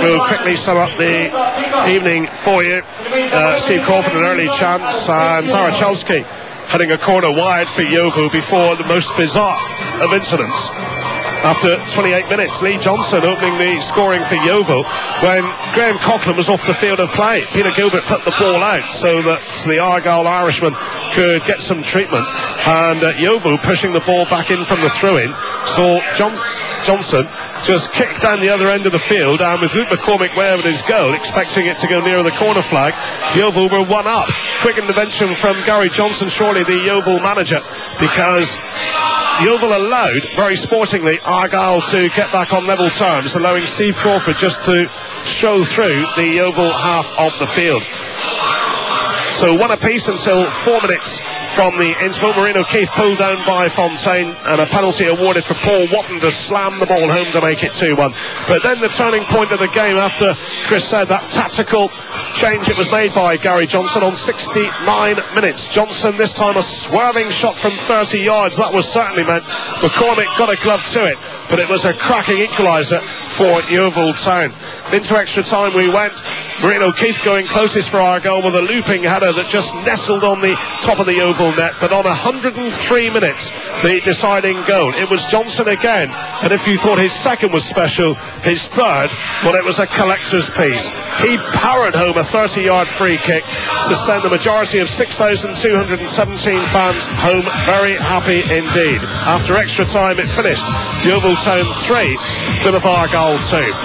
We'll quickly sum up the evening for you. Steve Crawford an early chance, and Tarachowski heading a corner wide for Yeovil before the most bizarre of incidents. After 28 minutes, Lee Johnson opening the scoring for Yeovil when Graham Coughlin was off the field of play. Peter Gilbert put the ball out so that the Argyle Irishman could get some treatment, and Yeovil pushing the ball back in from the throw-in. So Johnson just kicked down the other end of the field, and with Luke McCormick where with his goal, expecting it to go near the corner flag, Yeovil were one up. Quick intervention from Gary Johnson, surely the Yeovil manager, because Yeovil allowed, very sportingly, Argyle to get back on level terms, allowing Steve Crawford just to show through the Yeovil half of the field. So one apiece until 4 minutes from the interval. Maureen O'Keefe pulled down by Fontaine, and a penalty awarded for Paul Watton to slam the ball home to make it 2-1. But then the turning point of the game, after Chris said that tactical change, it was made by Gary Johnson on 69 minutes. Johnson this time a swerving shot from 30 yards. That was certainly meant. McCormick got a glove to it, but it was a cracking equaliser for Yeovil Town. Into extra time we went. Maureen O'Keefe going closest for Argyle with a looping header that just nestled on the top of the Yeovil net. But on 103 minutes, the deciding goal. It was Johnson again, and if you thought his second was special, his third, well, it was a collector's piece. He powered home a 30-yard free kick to send the majority of 6,217 fans home very happy indeed. After extra time, it finished Yeovil Town 3, Plymouth Argyle 2.